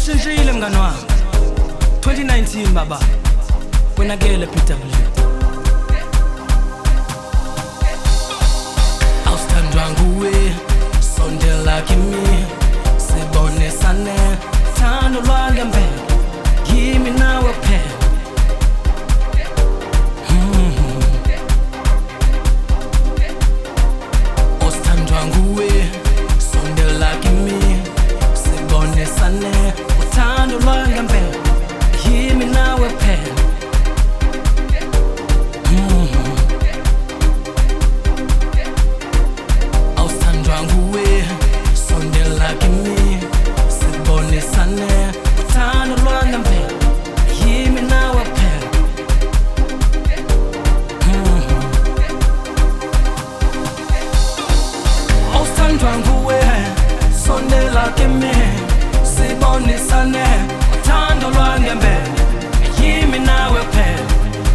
Seshintshile mngani wami 2019 baba wena gele PW awusthandwa nguwe sondela kimi sibonisane thando lwangempela kimi nawe phela awusthandwa nguwe sondela kimi sibonisane uthando lwangempela kimi nawe phela awusthandwa nguwe sondela kimi sibonisane uthando lwangempela kimi nawe phela awusthandwa nguwe sondela kimi sibonisane uthando lwangempela kimi nawe phela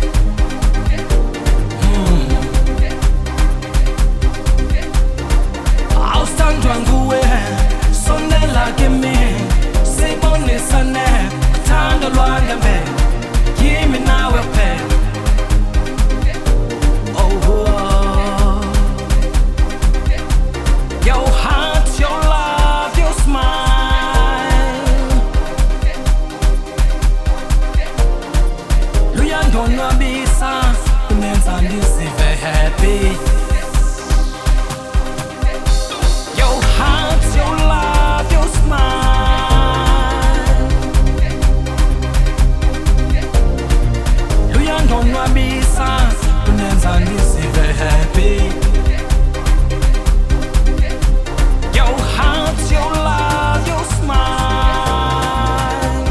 awusthandwa nguwe sondela kimi sibonisane uthando lwangempela kimi nawe phela your heart, your love, your smile luyandonwabisa unenza ndisive happy. Your heart, your love, your smile luyandonwabisa unenza ndisive happy. Your heart, your love, your smile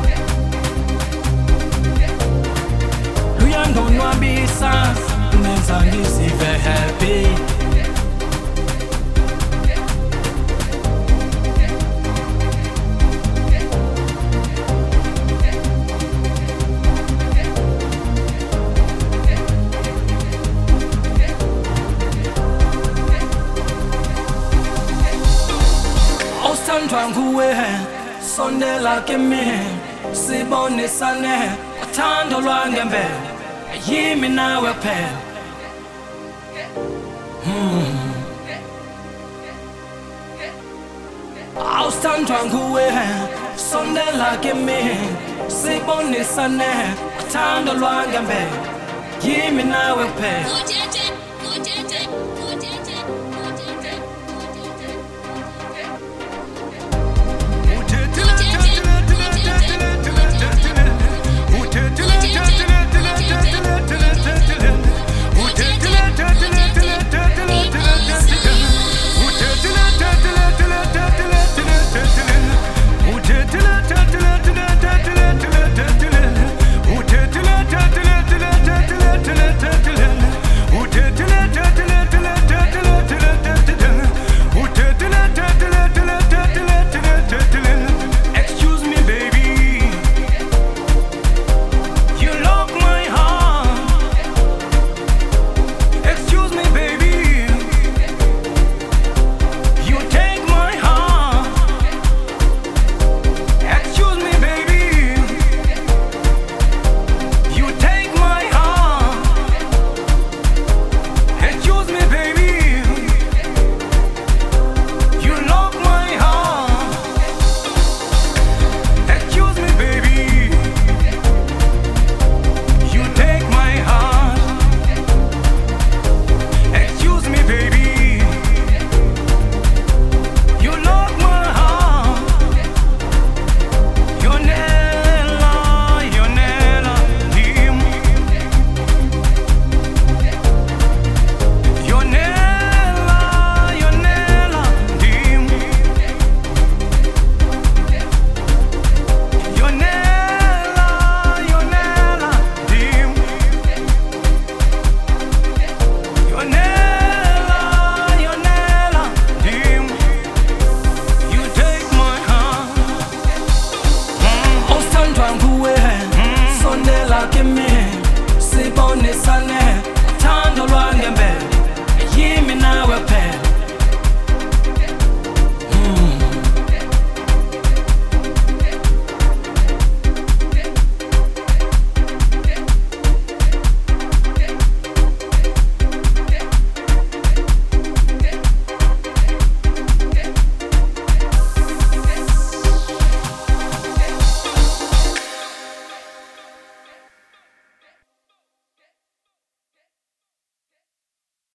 luyandonwabisa unenza ndisive happy. Awusthandwa nguwe sondela kimi sibonisane uthando lwangempela kimi nawe phela awusthandwa nguwe sondela kimi sibonisane uthando lwangempela kimi nawe phela.